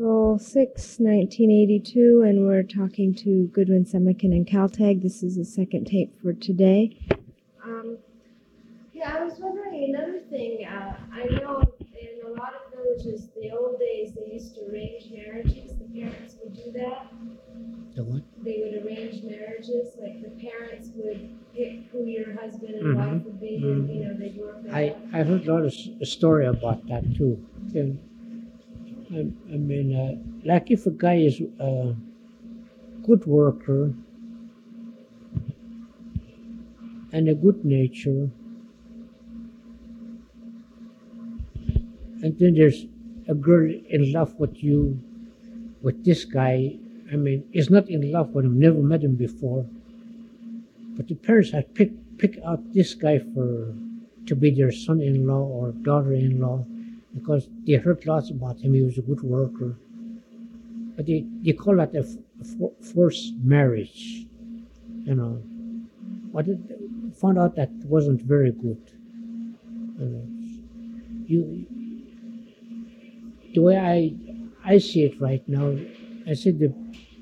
April 6, 1982, and we're talking to Goodwin Semikin and Caltag. This is the second tape for today. I was wondering another thing. I know in a lot of villages, the old days, they used to arrange marriages. The parents would do that. The what? They would arrange marriages. Like the parents would pick who your husband and wife would be, and they'd work that out. I heard a lot of story about that too. Like if a guy is a good worker and a good nature, and then there's a girl in love with this guy. Is not in love with him, never met him before, but the parents had pick out this guy to be their son-in-law or daughter-in-law because they heard lots about him. He was a good worker, but they call that a forced marriage, But it found out that wasn't very good. The way I see it right now, I see the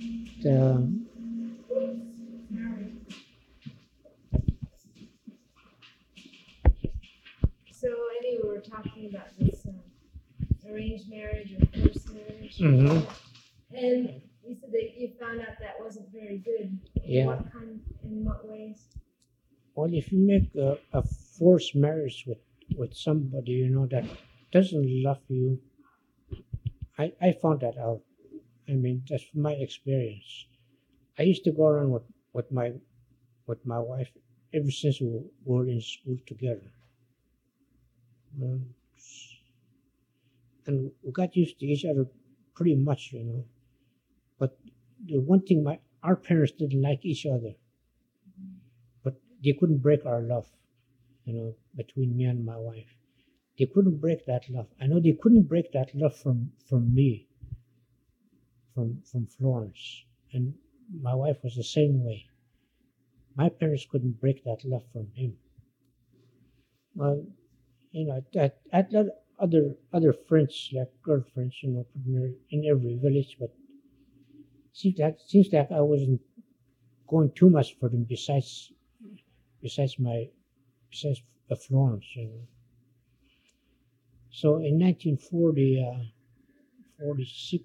So anyway, we're talking about this arranged marriage or forced marriage. And you said that you found out that wasn't very good. Yeah. In what ways? Well, if you make a forced marriage with somebody, that doesn't love you, I found that out. That's from my experience. I used to go around with my wife ever since we were in school together. And we got used to each other pretty much, But the one thing, our parents didn't like each other, but they couldn't break our love, between me and my wife. They couldn't break that love. I know they couldn't break that love from me, from Florence, and my wife was the same way. My parents couldn't break that love from him. Well, I had other friends, like girlfriends, in every village, but seems like I wasn't going too much for them besides Florence, So in 1946,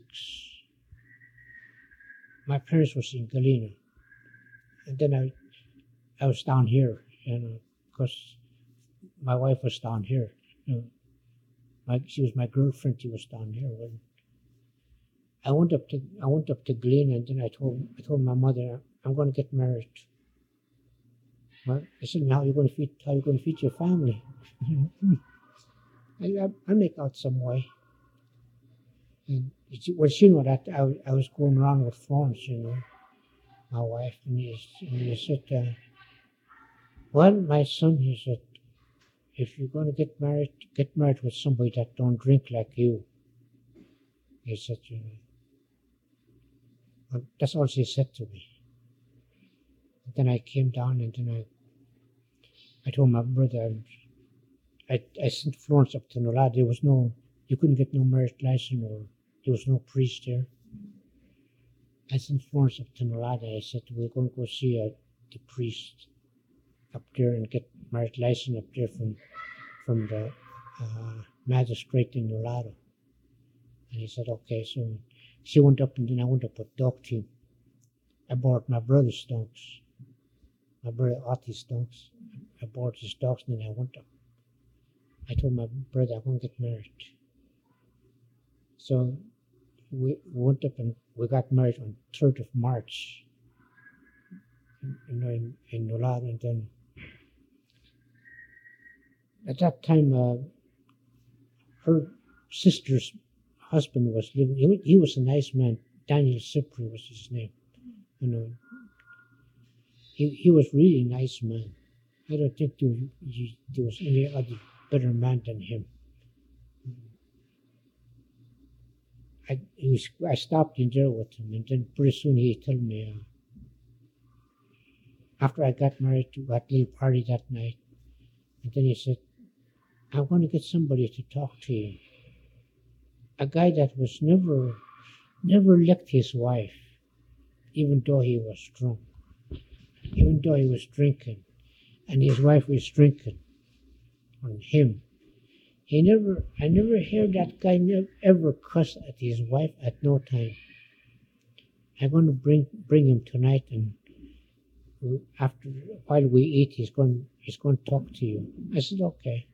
my parents was in Galena, and then I was down here, because my wife was down here. She was my girlfriend. She was down here. Well, I went up to Galena, and then I told my mother, I'm going to get married. Well, I said, how are you going to feed your family? I make out some way. And she knew that I was going around with Florence, my wife, and he said, well, my son, he said, if you're going to get married with somebody that don't drink like you. He said, Well, that's all she said to me. And then I came down, and then I told my brother, I sent Florence up to Nolad. You couldn't get no marriage license, or there was no priest there. I sent Florence up to Nolad. I said, we're going to go see the priest up there and get marriage license up there from the magistrate in Nolado. And he said, okay. So she went up, and then I went up with dog team. I bought my brother's dogs, my brother Otti's dogs. I bought his dogs, and then I went up. I told my brother I'm going to get married. So we went up and we got married on 3rd of March, in Nolado. And then at that time, her sister's husband was living. He was a nice man. Daniel Cipri was his name. He was really a nice man. I don't think there was any other better man than him. I stopped in there with him, and then pretty soon he told me, after I got married to that little party that night, and then he said, I want to get somebody to talk to you. A guy that was never never licked his wife, even though he was drunk, even though he was drinking, and his wife was drinking on him. I never heard that guy ever cuss at his wife at no time. I'm going to bring him tonight, and after while we eat, he's going to talk to you. I said, okay.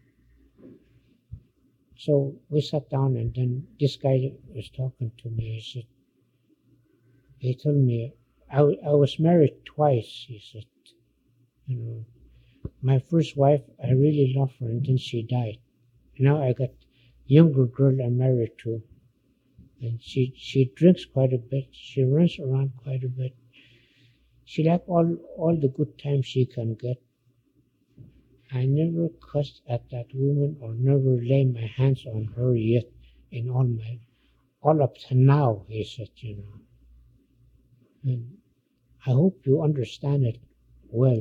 So we sat down, and then this guy was talking to me. He told me, I was married twice, he said. You know, my first wife, I really loved her, and then she died. Now I got younger girl I'm married to, and she drinks quite a bit. She runs around quite a bit. She like all the good times she can get. I never cussed at that woman or never laid my hands on her yet in all up to now, he said, you know. And I hope you understand it well,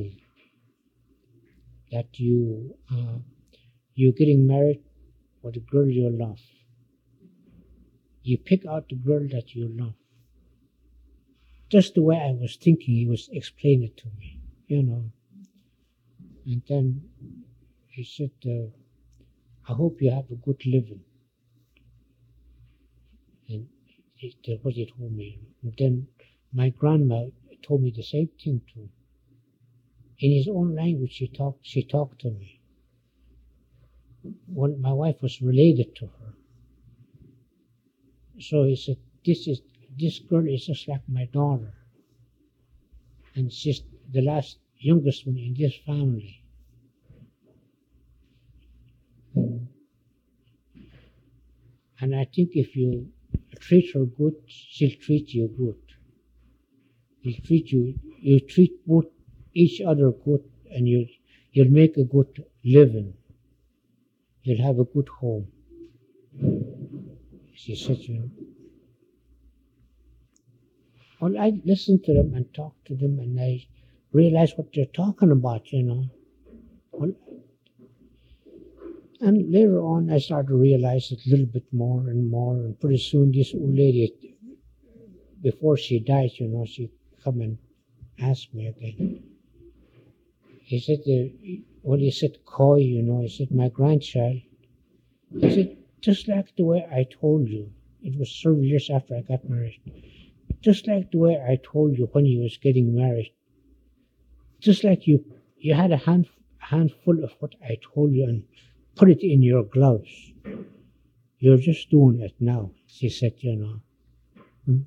that you're getting married with the girl you love. You pick out the girl that you love. Just the way I was thinking, he was explaining it to me, you know. And then he said, I hope you have a good living. And that's what he told me. And then my grandma told me the same thing too. In his own language, she talked to me. When my wife was related to her. So he said, this girl is just like my daughter. And she's the youngest one in this family. And I think if you treat her good, she'll treat you good. You treat both each other good, and you'll make a good living. You'll have a good home. She said, you know. Well, I listened to them and talked to them, and I realized what they're talking about, you know. Well, and later on, I started to realize it a little bit more and more, and pretty soon this old lady, before she died, you know, she come and asked me again. He said, he said, Coy, you know, he said, my grandchild. He said, just like the way I told you, it was several years after I got married, just like the way I told you when you was getting married, just like you had a handful of what I told you and put it in your gloves. You're just doing it now, she said, you know.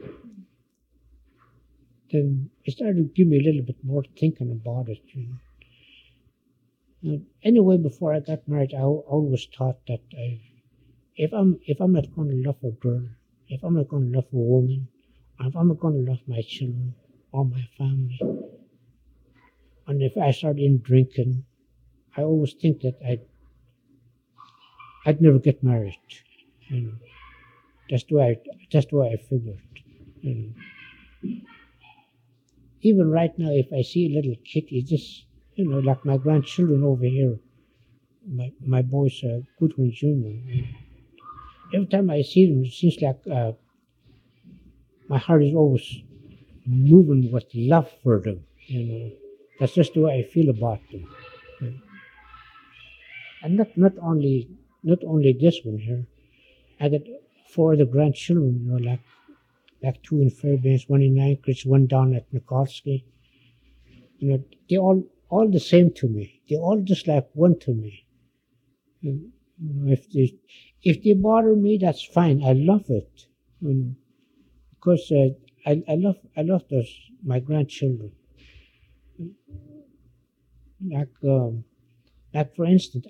Then it started to give me a little bit more thinking about it, you know. Anyway, before I got married, I always thought that if I'm not going to love a girl, if I'm not going to love a woman, or if I'm not going to love my children or my family, and if I start in drinking, I always think that I'd never get married. You know, that's the way I figured. You know. Even right now, if I see a little kid, it's just, you know, like my grandchildren over here. My boys, Goodwin Jr. Every time I see them, it seems like my heart is always moving with love for them. You know, that's just the way I feel about them. You know. And not only this one here. I got 4 other grandchildren. You know, like 2 in Fairbanks, 1 in Anchorage, 1 down at Nikolsky. You know, they all the same to me. They all just like one to me. You know, if they bother me, that's fine. I love it, you know, because I love those my grandchildren. Like for instance,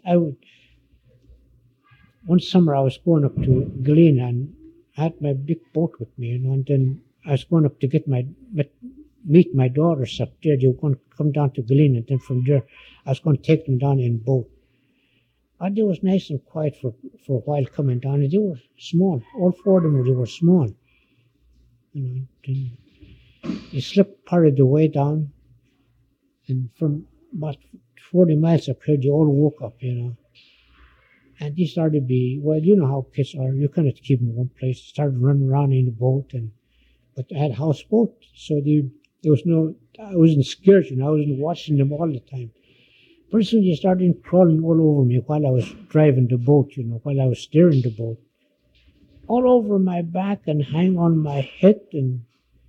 one summer I was going up to Galena, and I had my big boat with me, you know, and then I was going up to meet my daughters up there. They were going to come down to Galena, and then from there I was going to take them down in boat. And it was nice and quiet for a while coming down, and they were small. All 4 of them, they were small. You know, then you slipped part of the way down, and from about 40 miles up here, they all woke up, you know. And he started to be, well, you know how kids are. You cannot keep them in one place. Started running around in the boat, but I had a houseboat, so there was no, I wasn't scared, I wasn't watching them all the time. Pretty soon they started crawling all over me while I was driving the boat, while I was steering the boat. All over my back and hang on my head, and,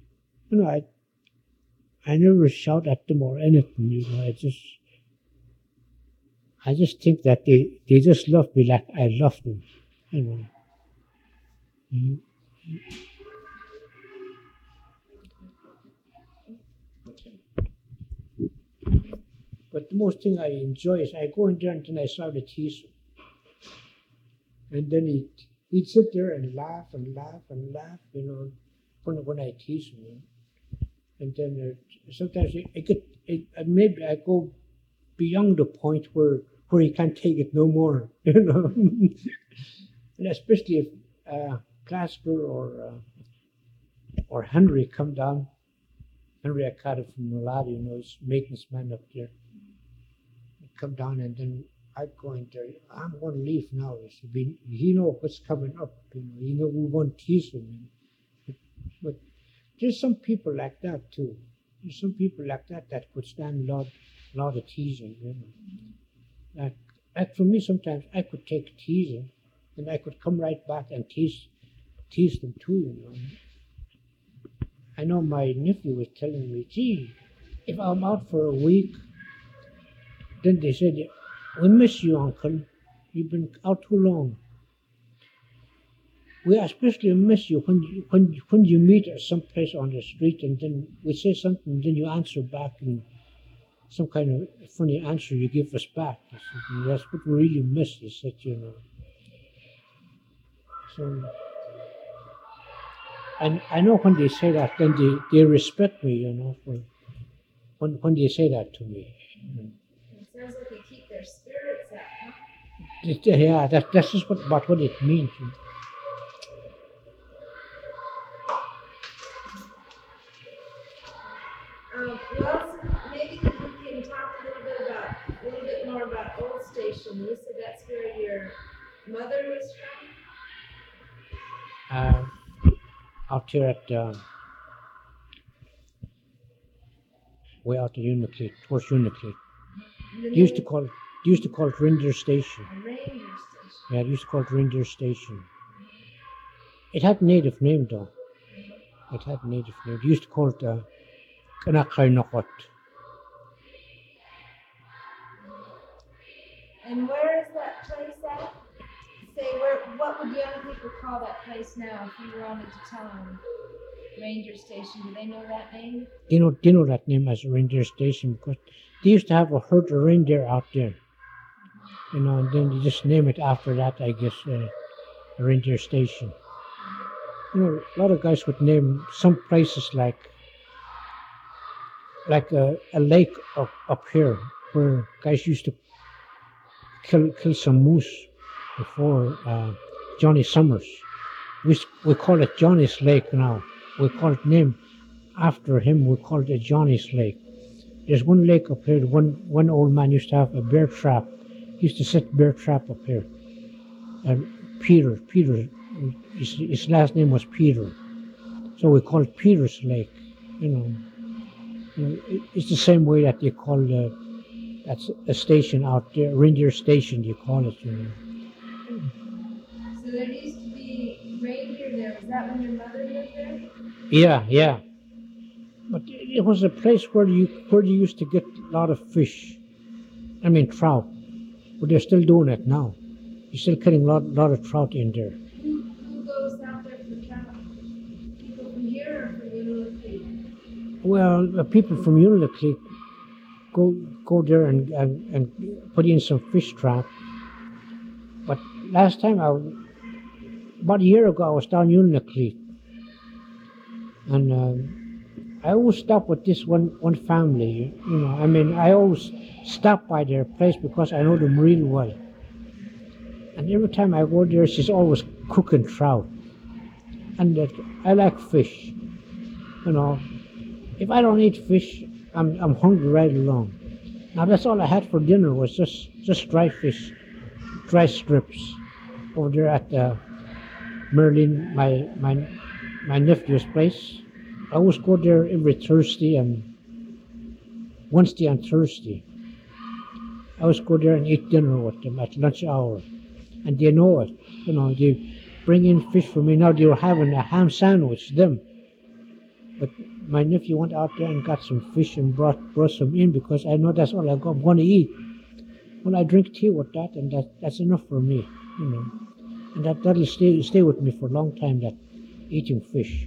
I never shout at them or anything, I just think that they just love me like I love them, Mhm. But the most thing I enjoy is I go in there and then I start to tease him. And then he'd sit there and laugh and laugh and laugh, when I tease him. And then sometimes maybe I go beyond the point where he can't take it no more, And especially if Glasper or Henry come down. Henry Akata from Noladi, he's maintenance man up there. He'd come down and then I'd go in there. I'm going to leave now. He know what's coming up. We won't tease him. But there's some people like that too. There's some people like that could stand a lot of teasing. Like for me, sometimes I could take teasing, and I could come right back and tease them too. I know my nephew was telling me, gee, if I'm out for a week, then they said, we miss you, Uncle. You've been out too long. We especially miss you when you meet us someplace on the street, and then we say something, and then you answer back in some kind of funny answer you give us back. He said, that's what we really miss, he said, So, and I know when they say that, then they respect me, when they say that to me. It sounds like they keep their spirits up, huh? Yeah, that's just what it means. Well, maybe we can talk a little bit more about Old Station. You said that's where your mother was from? Out here at way out at Unacliff, towards Unacliff. They used to call it Reindeer Station. Reindeer Station. Yeah, they used to call it Reindeer Station. It had a native name though. It had a native name. They used to call it Kanakainokot. And where is that place at? What would young people call that place now if you wanted to tell them? Ranger Station, do they know that name? They know that name as Reindeer Station because they used to have a herd of reindeer out there. And then they just name it after that, I guess, Reindeer Station. A lot of guys would name some places like a lake up here where guys used to kill some moose before Johnny Summers. We call it Johnny's Lake now. We call it name after him. We call it Johnny's Lake. There's one lake up here. One old man used to have a bear trap. He used to set bear trap up here. Peter. His last name was Peter, so we call it Peter's Lake. It's the same way that they call that's a station out there, Reindeer Station. You call it. So there used to be reindeer there. Was that when your mother lived there? Yeah. But it was a place where you used to get a lot of fish. I mean trout. But they're still doing it now. You're still getting a lot of trout in there. Who goes out there for trout? People from here or from Unalakleet? Well, people from Unalakleet go there and put in some fish trap. But last time, about a year ago, I was down Unalakleet. And I always stop with this one family, I always stop by their place because I know them real well. And every time I go there, she's always cooking trout. And I like fish. If I don't eat fish, I'm hungry right along. Now that's all I had for dinner was just dry fish, dry strips over there at Merlin, my nephew's place. I always go there every Thursday and Wednesday and Thursday. I always go there and eat dinner with them at lunch hour. And they know it. You know, they bring in fish for me. Now they were having a ham sandwich, them. But my nephew went out there and got some fish and brought some in because I know that's all I'm going to eat. Well, I drink tea with that, and that's enough for me, you know. And that'll stay with me for a long time, that eating fish.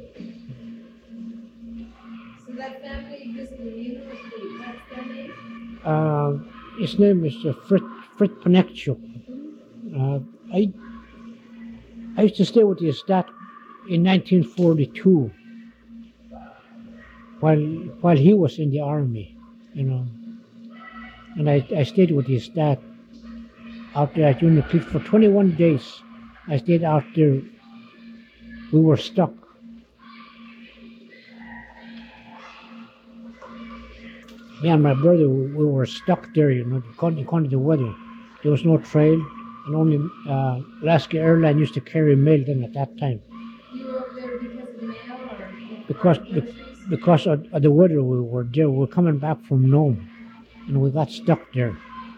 So that family visited you, what's their name? His name is Frit Paneccio. I used to stay with his dad in 1942 while he was in the army, you know. And I stayed with his dad out there at Union Creek for 21 days. I stayed out there. We were stuck. Me and my brother, we were stuck there, you know, according to the weather. There was no trail, and only Alaska Airlines used to carry mail then at that time. You were over there because of the mail or? Because of the weather we were there. We were coming back from Nome, and we got stuck there.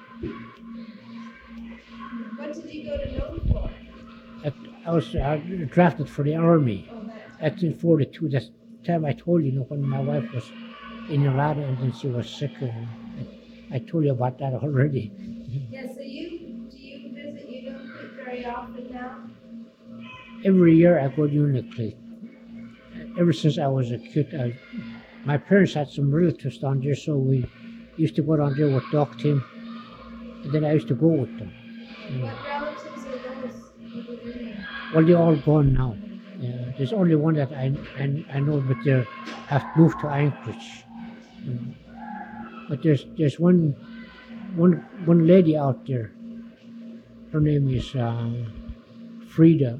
What did you go to Nome for? I was drafted for the Army. Oh, That's in 42. That's the time I told you, when my wife was in Nevada and then she was sick. And I told you about that already. yeah, so do you visit Union Creek very often now? Every year I go to Union Creek. Ever since I was a kid, my parents had some relatives down there, so we used to go down there with Doc Tim, and then I used to go with them. What relatives are those? Well, they're all gone now. There's only one that I know, but they have moved to Anchorage. But there's one lady out there. Her name is Frida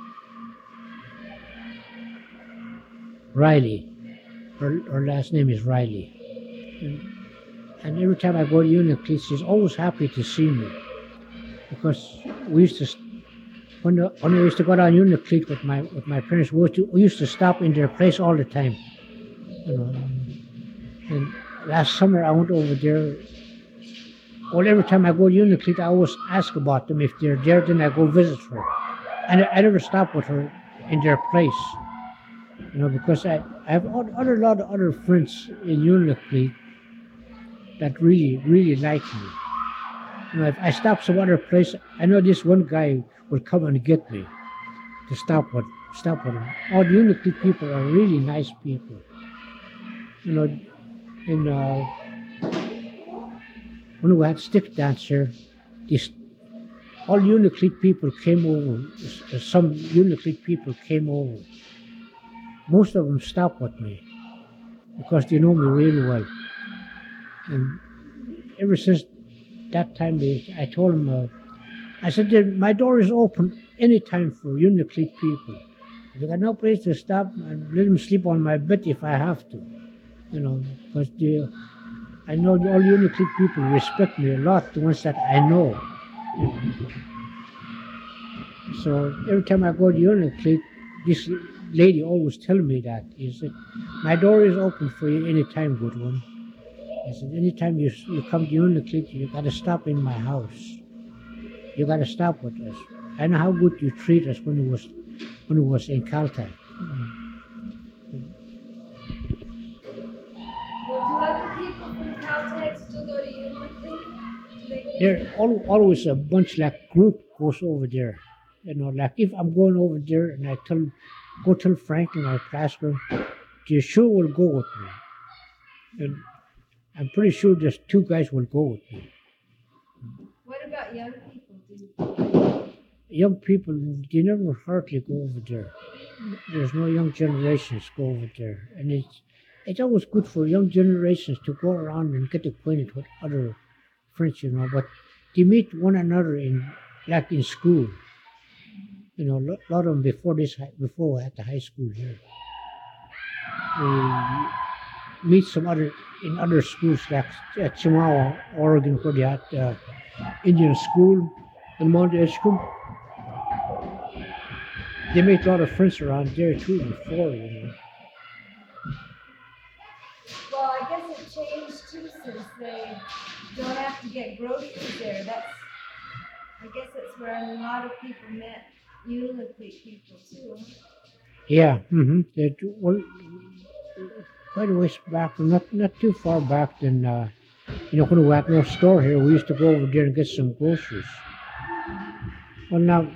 Riley. Her last name is Riley. And every time I go to Union Creek, she's always happy to see me. Because we used to, when we used to go down Union Creek with my parents, we used to stop in their place all the time. You know. And last summer I went over there. Well, every time I go to Union Creek, I always ask about them. If they're there, then I go visit her. And I never stop with her in their place. You know, because I have a lot of other friends in Union Creek that really like me. You know, if I stop some other place, I know this one guy will come and get me to stop with him. All the Union Creek people are really nice people. You know, when we had stick dance here, all Union Creek people came over. Some Union Creek people came over. Most of them stopped with me because they know me really well. And ever since that time, I told them, I said, my door is open anytime for Union Creek people. If you got no place to stop, and let them sleep on my bed if I have to. You know, because I know all Union Creek people respect me a lot, the ones that I know. You know. So every time I go to Union Creek, this lady always tells me that. He said, my door is open for you anytime, good one. I said, anytime you come to Union Creek, you got to stop in my house. You got to stop with us. I know how good you treat us when it was in Caltech. Well, do other people from Caltech still go to Union Creek? There always a bunch like group goes over there. You know, like if I'm going over there and I go tell Franklin or Plasker, they sure will go with me. And I'm pretty sure there's 2 guys will go with me. What about young people? Young people, they never hardly go over there. There's no young generations go over there. And it's always good for young generations to go around and get acquainted with other friends, you know, but they meet one another in school. You know, a lot of them before we had the high school here. We meet in other schools like at Chemawa, Oregon, where they had Indian school. And Mount Edgecombe, they make a lot of friends around there too before, you know. Well, I guess it changed too since they don't have to get groceries there. I guess that's where a lot of people met Unalakleet people too. Yeah, well, quite a ways back, not too far back than, when we had no store here, we used to go over there and get some groceries. Well, now,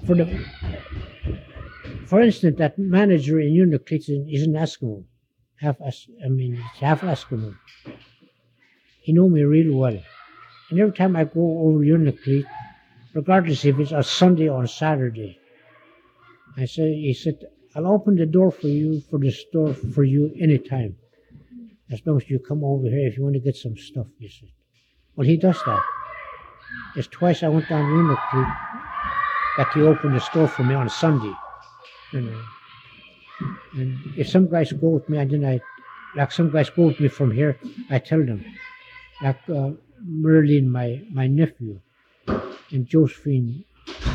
for instance, that manager in Unalakleet is an Eskimo. He's half Eskimo. He know me really well. And every time I go over Unalakleet, regardless if it's a Sunday or a Saturday, he said, I'll open the door for you, for the store for you anytime. As long as you come over here if you want to get some stuff, he said. Well, he does that. There's twice I went down Unalakleet that he opened the store for me on Sunday. You know. And if some guys go with me, and then some guys go with me from here, I tell them. Like Merlin, my nephew, and Josephine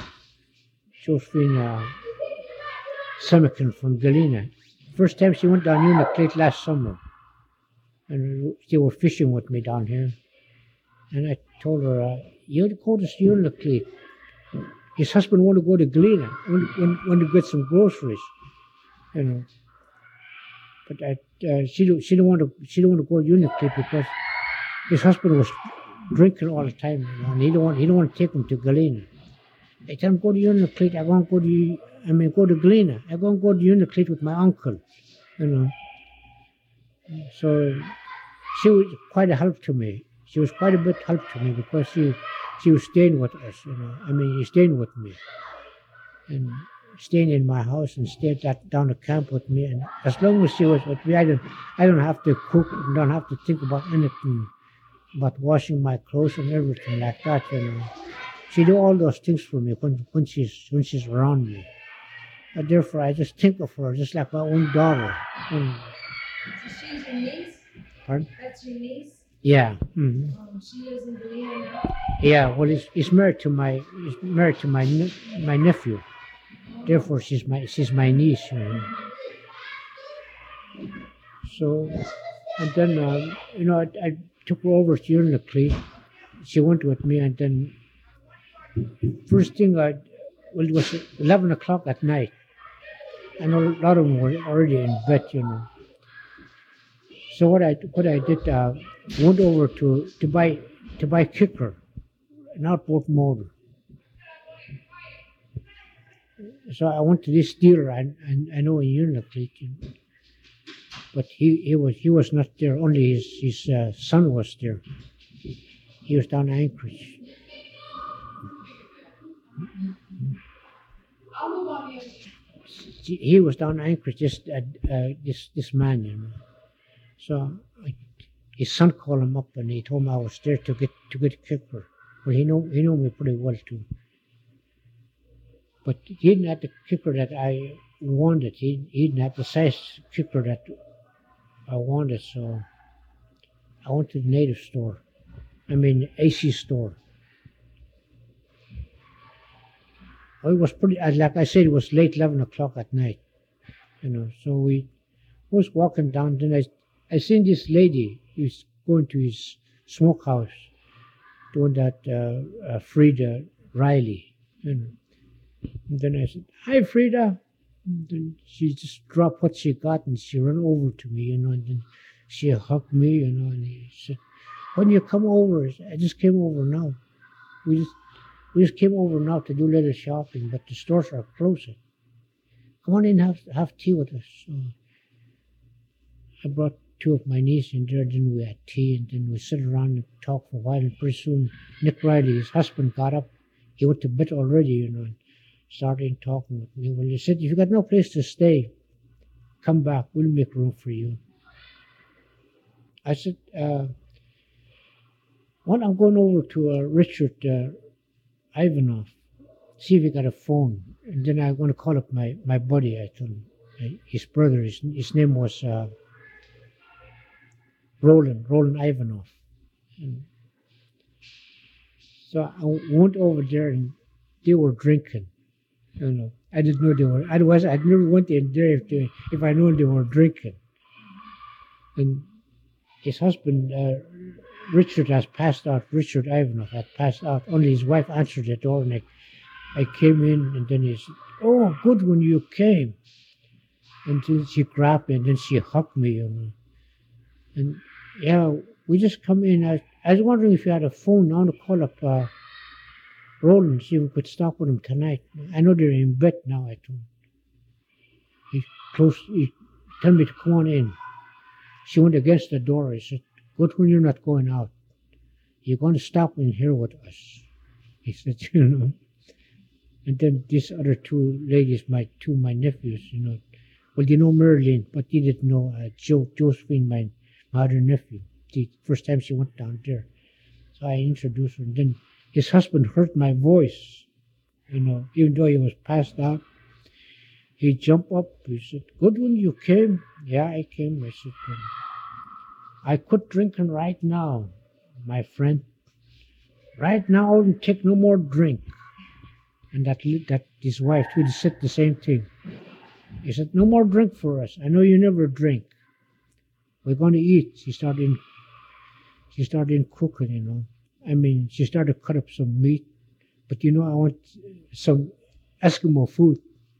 Semikin from Galena. First time she went down Unalakleet last summer. And they were fishing with me down here. And I told her, you go to Unalakleet. His husband want to go to Galena, want to get some groceries, you know. But she don't want to go to Unalakleet because his husband was drinking all the time, you know, and he don't want to take him to Galena. I tell him, go to Unalakleet. Go to Galena. I'm going to go to Unalakleet with my uncle, you know. So she was quite a help to me. She was quite a bit help to me because she was staying with us, you know. Staying with me. And staying in my house and stayed down at camp with me. And as long as she was with me, I don't have to cook and don't have to think about anything but washing my clothes and everything like that, you know. She do all those things for me when she's around me. And therefore, I just think of her just like my own daughter. So she's your niece? Pardon? That's your niece? Yeah. Mm-hmm. She lives in Galena now? Yeah. Well, he's married to my nephew. Therefore, she's my niece. You know. So, and then I took her over to Unalakleet. She went with me, and then first thing it was 11 o'clock at night. I know a lot of them were already in bed, you know. So what I did, went over to buy kicker, an outboard motor. So I went to this dealer, and I know in Unalakleet, you know, but he was not there. Only his son was there. He was down in Anchorage. He was down in Anchorage. This man, you know. So his son called him up, and he told me I was there to get kicker. Well, he know me pretty well too. But he didn't have the kicker that I wanted. He didn't have the size kicker that I wanted. So I went to the native store. AC store. Well, it was pretty, like I said, it was late 11 o'clock at night. You know, so we was walking down, then I seen this lady who's going to his smokehouse, doing that Frida Riley, you know. And then I said, "Hi, Frida." And then she just dropped what she got and she ran over to me, you know, and then she hugged me, you know, and he said, "When you come over?" I said, "I just came over now. We just came over now to do a little shopping, but the stores are closing. Come on in and have tea with us." So I brought two of my nieces in there, then we had tea, and then we sat around and talked for a while, and pretty soon Nick Riley, his husband, got up. He went to bed already, you know, and started talking with me. Well, he said, "If you got no place to stay, come back. We'll make room for you." I said, "Well, I'm going over to Richard Ivanov, see if he got a phone. And then I'm going to call up my buddy," I told him, his brother. His name was Roland Ivanov. And so I went over there, and they were drinking. You know, I didn't know they were. Otherwise, I'd never went in there if I known they were drinking. And his husband, Richard, has passed out. Richard Ivanov had passed out. Only his wife answered the door, and I came in, and then he said, "Oh, good when you came." And then she grabbed me, and then she hugged me, you know. And yeah, we just come in. I was wondering if you had a phone. I want to call up Roland, see if we could stop with him tonight. I know they're in bed now, I told him. He told me to come on in. She went against the door. He said, "Good when you're not going out. You're going to stop in here with us." He said, you know. And then these other two ladies, my nephews, you know. Well, they know Marilyn, but they didn't know Josephine, my other nephew. The first time she went down there. So I introduced her. And then his husband heard my voice, you know, even though he was passed out. He jumped up. He said, "Good when you came." "Yeah, I came." I said, "I quit drinking right now, my friend. Right now, I won't take no more drink." And that his wife too said the same thing. He said, "No more drink for us. I know you never drink. We're going to eat." She started cooking, you know. I mean, she started to cut up some meat. But, you know, I want some Eskimo food.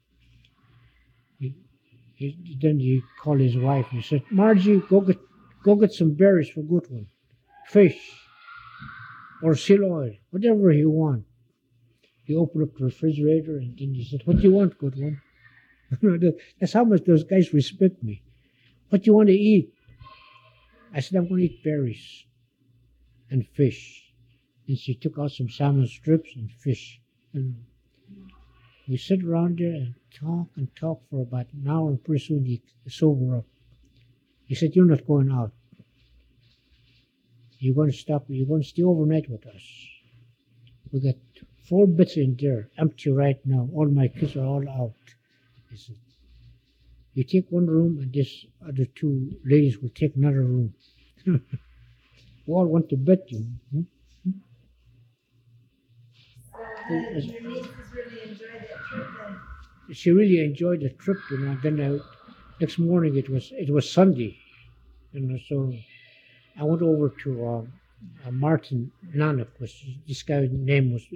Then he called his wife and he said, "Margie, go get some berries for Goodwin. Fish or seal oil, whatever he want." He opened up the refrigerator and then he said, "What do you want, Goodwin?" That's how much those guys respect me. "What do you want to eat?" I said, "I'm going to eat berries and fish." And she took out some salmon strips and fish. And we sit around there and talk for about an hour, and pretty soon he sobered up. He said, "You're not going out. You're going to stay overnight with us. We got 4 beds in there, empty right now. All my kids are all out." He said, "You take one room, and this other 2 ladies will take another room." We all went to bed, you know. So your nieces really enjoyed that trip then? She really enjoyed the trip, you know. Then next morning it was Sunday, you know. So I went over to Martin Nanak, this guy's name was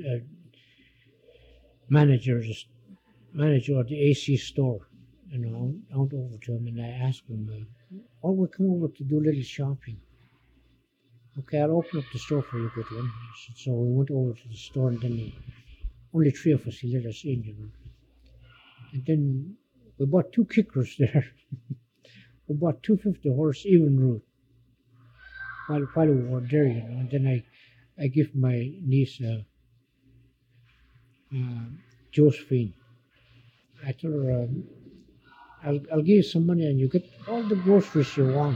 manager of the AC store. You know, I went over to him and I asked him, "Oh, we come over to do a little shopping." "Okay, I'll open up the store for you, Goodwin." So we went over to the store, and then only 3 of us, he let us in, you know. And then we bought 2 kickers there. We bought 250 horse even route while we were there, you know. And then I give my niece Josephine. I told her, I'll give you some money and you get all the groceries you want.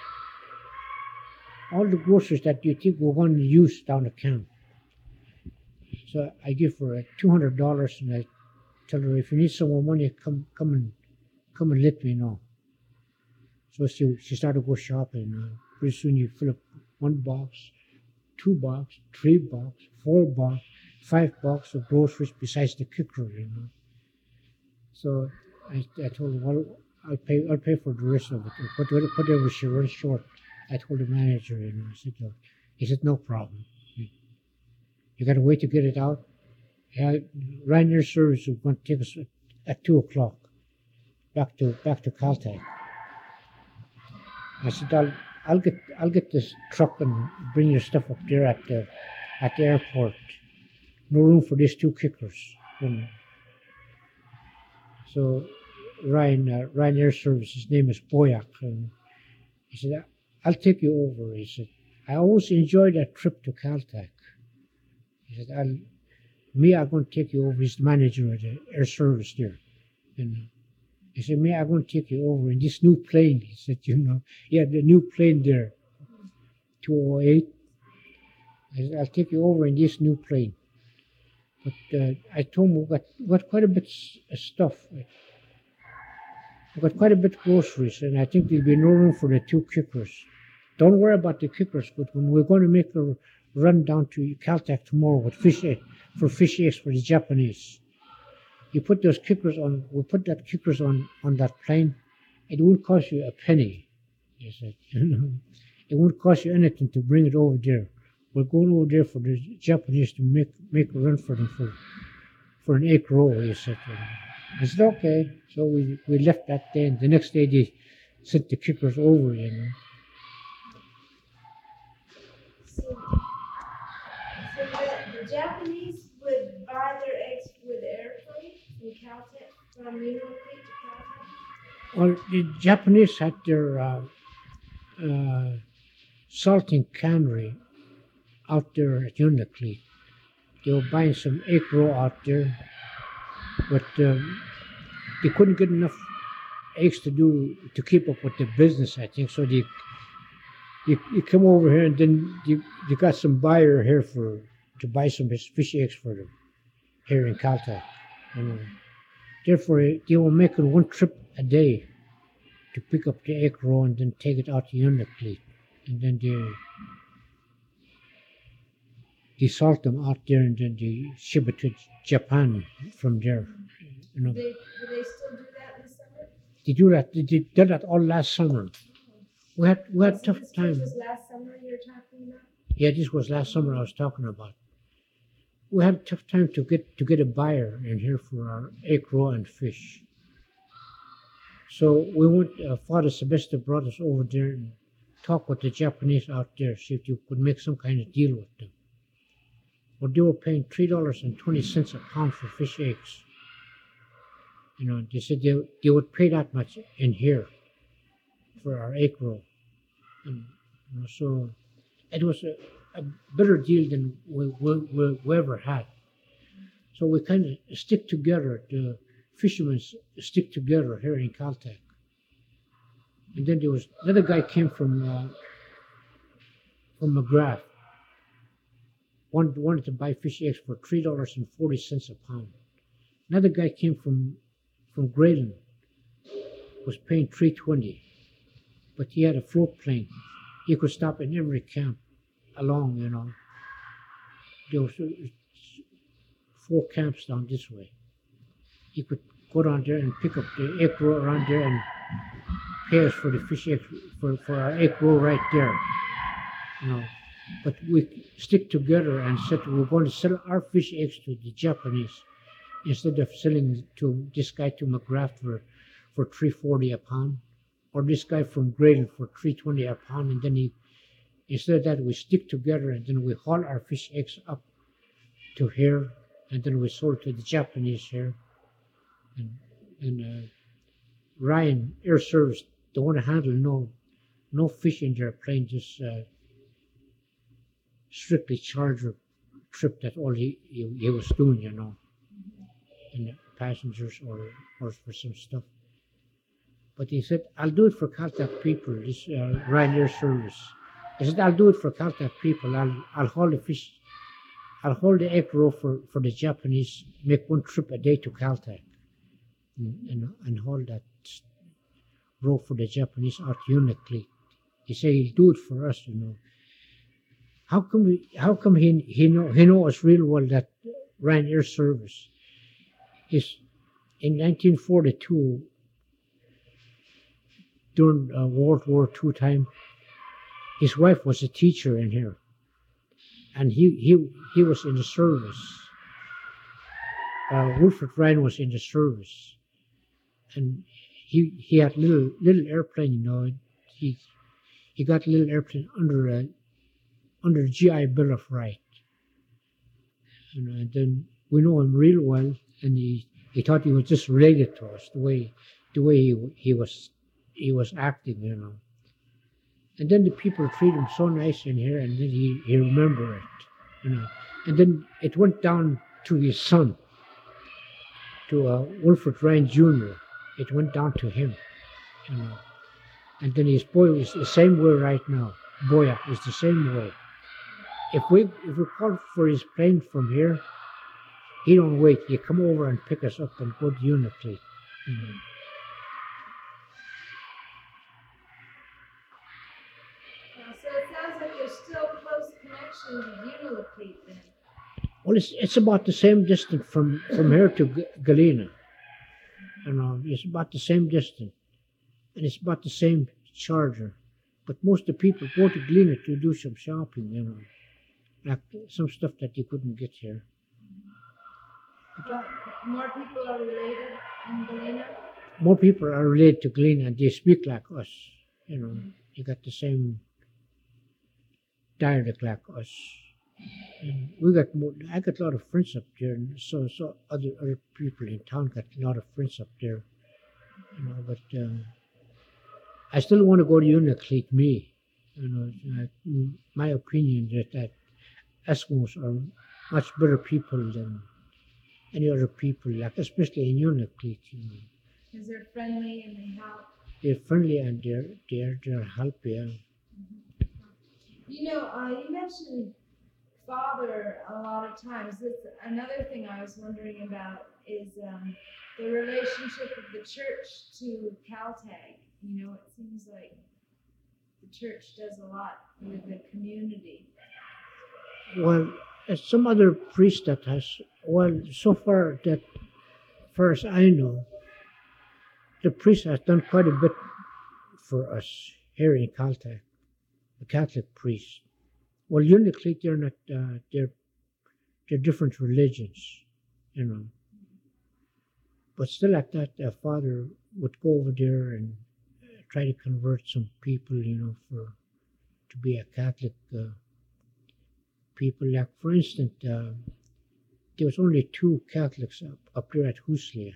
All the groceries that you think we're going to use down the camp. So I give her $200 and I tell her, if you need some more money, come and let me know. So she started to go shopping. Pretty soon you fill up 1 box, 2 box, 3 box, 4 box, 5 box of groceries besides the kicker, you know. So I told her, "Well, I'll pay for the rest of it. Whatever she runs short." I told the manager, you know. He said, "No problem. You got to wait to get it out." Yeah, Ryanair service is going to take us at 2:00 back to Caltech. I said, I'll get this truck and bring your stuff up there at the airport. No room for these 2 kickers, you know. So Ryanair service, his name is Boyak, and he said, "I'll take you over." He said, "I always enjoyed that trip to Caltech." He said, I'm going to take you over." He's the manager of the air service there. And he said, I'm going to take you over in this new plane." He said, "You know, yeah, the new plane there, 208. I said, I'll take you over in this new plane." But I told him we got quite a bit of stuff. We got quite a bit of groceries, and I think there'll be no room for the 2 kickers. Don't worry about the kickers, but when we're going to make a run down to Caltech tomorrow with fish egg, for fish eggs for the Japanese. You put those kickers on. We put that kickers on that plane. It won't cost you a penny. He said, it won't cost you anything to bring it over there. We're going over there for the Japanese to make a run for them for an egg roll. He said. I said okay. So we left that day, and the next day they sent the kickers over. So the Japanese would buy their eggs with airplane from Caltech, from Mineral Creek to Caltech? Well, the Japanese had their salting cannery out there at Unalakleet. They were buying some egg roll out there, but they couldn't get enough eggs to keep up with the business, I think. So they come over here, and then they got some buyer here to buy some fish eggs for them here in Caltech. Therefore, they were making one trip a day to pick up the egg roll and then take it out to Unalakleet, and then they salt them out there, and then they ship it to Japan from there. Do they still do that in the summer? They do that. They did that all last summer. We had tough This time. was last summer you're talking about? Yeah, this was last summer I was talking about. We had a tough time to get a buyer in here for our egg roll and fish. So we went. Father Sylvester brought us over there and talked with the Japanese out there, see if you could make some kind of deal with them. Well, they were paying $3.20 a pound for fish eggs. They said they would pay that much in here for our egg roll. And, so it was a better deal than we ever had. So we kind of stick together. The fishermen stick together here in Caltech. And then there was another guy came from McGrath. Wanted to buy fish eggs for $3.40 a pound. Another guy came from Grayling, was paying $3.20, but he had a float plane. He could stop in every camp along. There was 4 camps down this way. He could go down there and pick up the egg roll around there and pay us for the fish eggs for our egg roll right there. But we stick together and said we're going to sell our fish eggs to the Japanese instead of selling to this guy to McGrath for $3.40 a pound, or this guy from Grayling for $3.20 a pound. And then instead of that, we stick together, and then we haul our fish eggs up to here, and then we sold to the Japanese here. And Ryan Air Service, they want to handle no fish in their plane, just strictly charter trip. That all he was doing, and the passengers or for some stuff. But he said, I'll do it for Caltech people, this Ryan Air Service. He said, I'll do it for Caltech people. I'll haul the fish, I'll hold the egg roll for the Japanese, make one trip a day to Caltech and haul that roll for the Japanese out to Unalakleet. He said he'll do it for us, How come he know us real well, that Ryan Air Service? In 1942, during World War II time, his wife was a teacher in here, and he was in the service. Wilfred Ryan was in the service, and he had little airplane. He got a little airplane under the GI Bill of Right, and then we know him real well, and he thought he was just related to us, the way he was acting, And then the people treat him so nice in here, and then he remembered it, And then it went down to his son, to Wilfred Ryan Jr. It went down to him, And then his boy is the same way right now. Boya is the same way. If we call for his plane from here, he don't wait. He come over and pick us up and go to Unalakleet. So it sounds like there's still close connection mentioned Unalakleet then. Well, it's about the same distance from here to Galena. You know, it's about the same distance, and it's about the same charger. But most of the people go to Galena to do some shopping, you know, like some stuff that you couldn't get here. But more people are related in Galena. More people are related to Galena, and they speak like us. You know, you got the same dialect like us. And I got a lot of friends up there, and so other people in town got a lot of friends up there. You know, but I still want to go to Unalakleet. Me, you know, my opinion that Eskimos are much better people than any other people, like especially in Unalakleet. You know, Because they're friendly and they help. they're friendly and they're helpful. Yeah. You know, you mentioned Father a lot of times. That's another thing I was wondering about is the relationship of the church to Caltag. You know, it seems like the church does a lot with the community. Well, some other priest that has, well, so far as I know, the priest has done quite a bit for us here in Caltech, the Catholic priest. Well, Unalakleet, they're not, they're different religions, you know. But still like that, Father would go over there and try to convert some people, you know, to be a Catholic people. Like, for instance, there was only 2 Catholics up there at Huslia.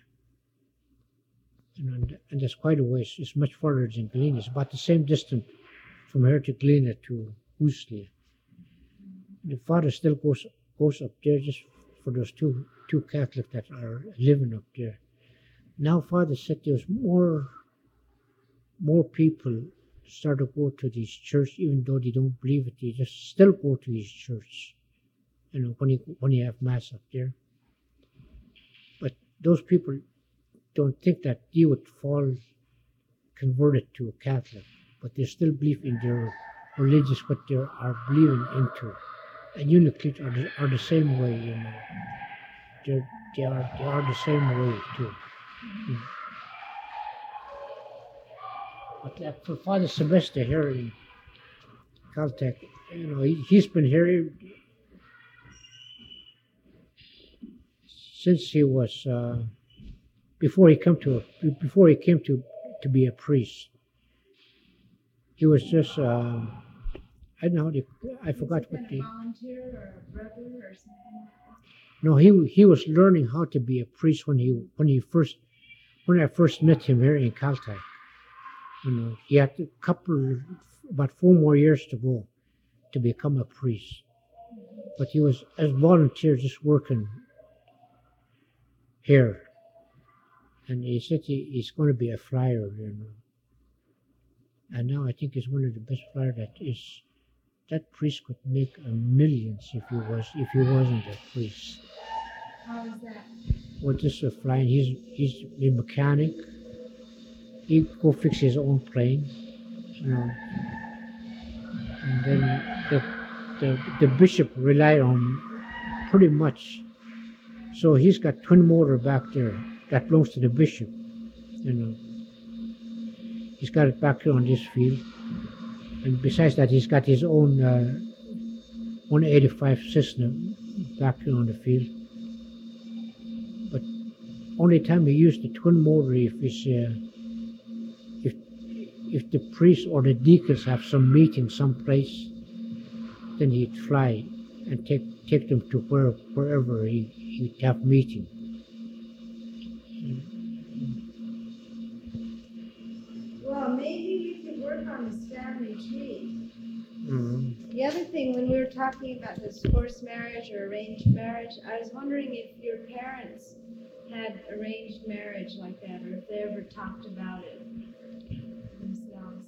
You know, and that's quite a ways. It's much farther than Galena. It's about the same distance from here to Galena to Huslia. The Father still goes up there just for those two Catholics that are living up there. Now Father said there's more people start to go to this church, even though they don't believe it. They just still go to his church, you know, when you have mass up there. But those people don't think that they would fall converted to a Catholic, but they still believe in their religious, what they are believing into. And Unalakleet are the same way, you know. They are the same way too. Mm. But like for Father Sylvester here in Caltech, you know, he's been here since he was before he came to be a priest. He was just I don't know. I forgot what the. Volunteer or a brother or something like that? No, he was learning how to be a priest when I first met him here in Caltech. You know, he had about 4 more years to go to become a priest. But he was as volunteer just working here. And he said he's going to be a flyer, you know. And now I think he's one of the best flyers that priest could make millions if he wasn't a priest. How is that? Well, just a flying. He's a mechanic. He go fix his own plane, you know. And then the bishop relied on pretty much. So he's got twin motor back there that belongs to the bishop, you know. He's got it back there on this field. And besides that, he's got his own 185 system back there on the field. But only time he used the twin motor if the priest or the deacons have some meeting someplace, then he'd fly and take them to wherever he'd have meeting. Well, maybe we could work on this family tree. Mm-hmm. The other thing, when we were talking about this forced marriage or arranged marriage, I was wondering if your parents had arranged marriage like that, or if they ever talked about it themselves.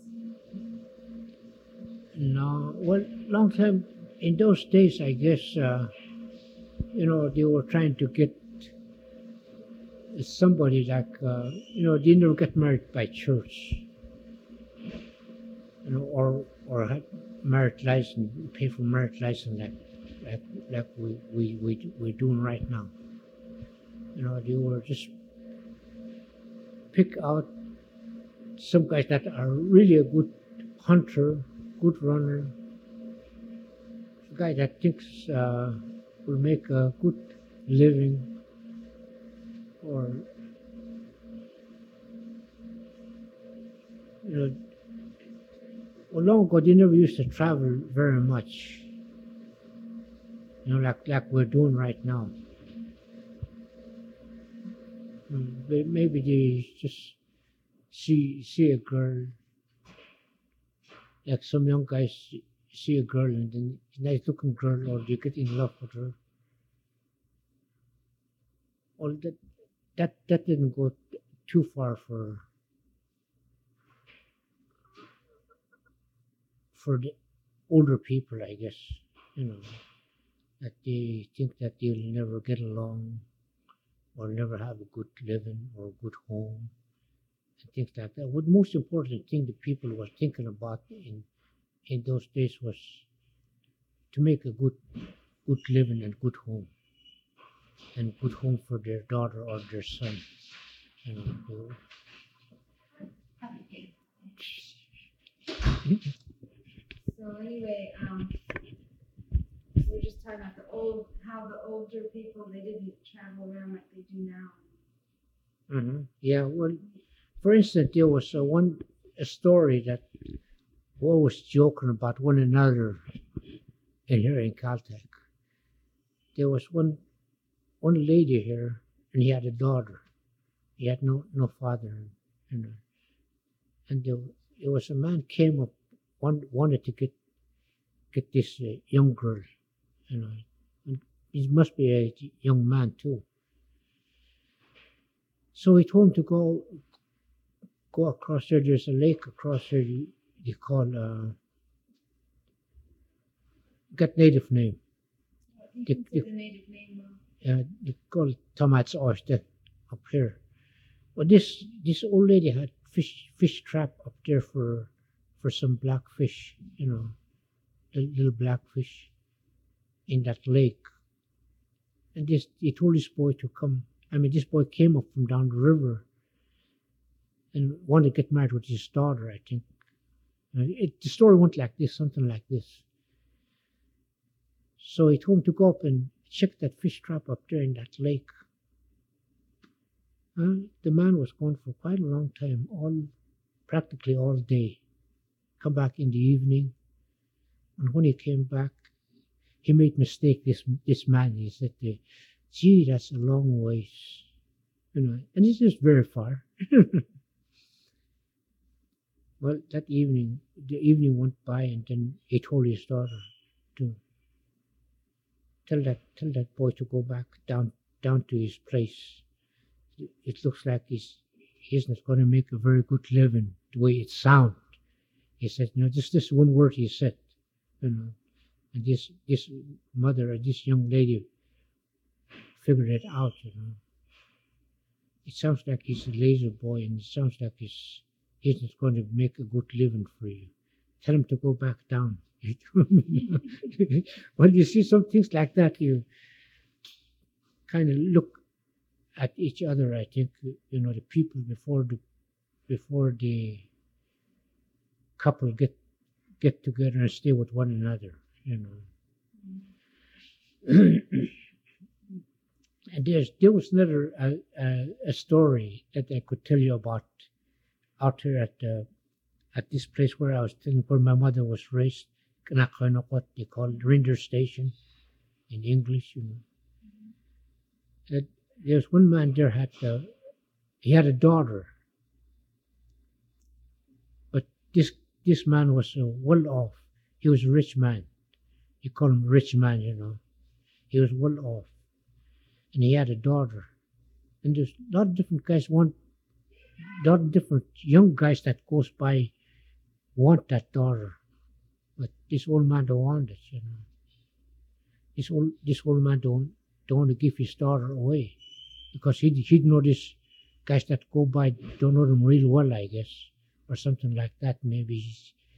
No, well, long time in those days, I guess, you know, they were trying to get somebody like, you know, they never get married by church, you know, or merit license, pay for merit license like we're doing right now. You know, they were just pick out some guys that are really a good hunter, good runner, a guy that thinks will make a good living, or you know, long ago they never used to travel very much. You know, like we're doing right now. Maybe they just see a girl, like some young guys see a girl and then a nice looking girl, or they get in love with her. All that didn't go too far for the older people, I guess. You know, that they think that they'll never get along, or never have a good living or a good home, and things like that. What most important thing the people were thinking about in those days was to make a good living and good home, and good home for their daughter or their son. You know, So anyway, we're just talking about how the older people, they didn't travel around like they do now. Yeah, well, for instance, there was a story that we always joking about one another here in Caltech. There was one lady here, and he had a daughter. He had no father, you know. And there was a man came up, wanted to get this young girl, you know. And he must be a young man too. So he told him to go across there. There's a lake across there. They call got native name. You can say the native name though. They call it Tomats Oyster up here. But this old lady had fish trap up there for some blackfish, you know, the little blackfish in that lake. And he told this boy to come. I mean, this boy came up from down the river and wanted to get married with his daughter, I think. The story went like this, something like this. So he told him to go up and check that fish trap up there in that lake. The man was gone for quite a long time, practically all day. Come back in the evening, and when he came back, he made mistake. This man, he said, "Gee, that's a long ways," you know, and it's just very far. Well, the evening went by, and then he told his daughter to tell that boy to go back down to his place. It looks like he's not going to make a very good living the way it sounds. He said, you know, just this one word he said, you know, and this mother or this young lady figured it out, you know. It sounds like he's a lazy boy, and it sounds like he's not going to make a good living for you. Tell him to go back down. When you see some things like that, you kind of look at each other. I think, you know, the people before the couple get together and stay with one another, you know. And there was another a story that I could tell you about out here at this place where I was telling, where my mother was raised. What they call it, Reindeer Station in English, you know. There's one man there he had a daughter, but this man was well off. He was a rich man. You call him a rich man, you know. He was well off, and he had a daughter. And there's a lot of different guys a lot of different young guys that goes by want that daughter, but this old man don't want it, you know. This old man don't want to give his daughter away, because he'd know these guys that go by don't know them real well, I guess, or something like that. Maybe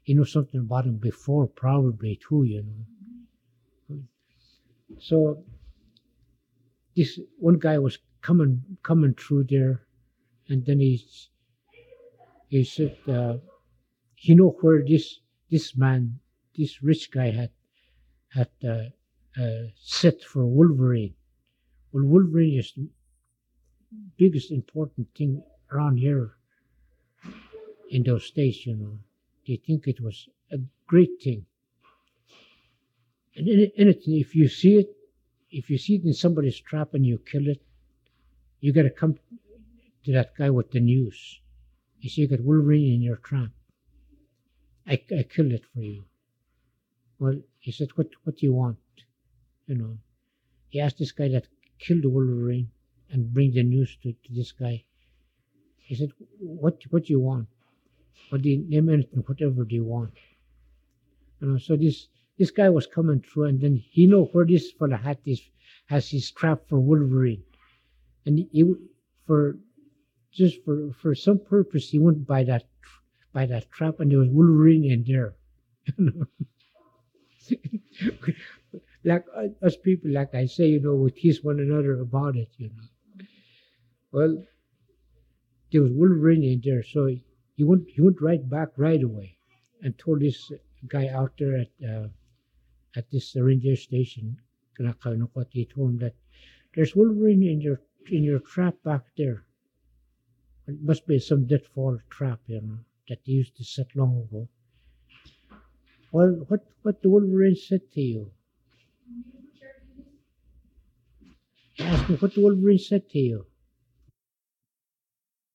he knew something about him before, probably too, you know. So this one guy was coming through there, and then he said he know where this man, this rich guy had set for Wolverine. Well, Wolverine is the biggest important thing around here in those states, you know. They think it was a great thing. And anything, if you see it in somebody's trap and you kill it, you got to come to that guy with the news. You see, you got Wolverine in your trap. I killed it for you. Well, he said, what do you want? You know, he asked this guy that killed the Wolverine and bring the news to this guy. He said, what do you want? What do you name anything, whatever do you want? You know, so this guy was coming through, and then he know where this fella has his trap for Wolverine, and for some purpose he went by that trap, and there was Wolverine in there. You know, like us people, like I say, you know, we tease one another about it. You know, well, there was Wolverine in there, so he went right back right away, and told this guy out there at this ranger station, Kanakanukot, he told him that there's Wolverine in your trap back there. It must be some deadfall trap, you know, that they used to set long ago. Well, what the Wolverine said to you? He asked me what the Wolverine said to you.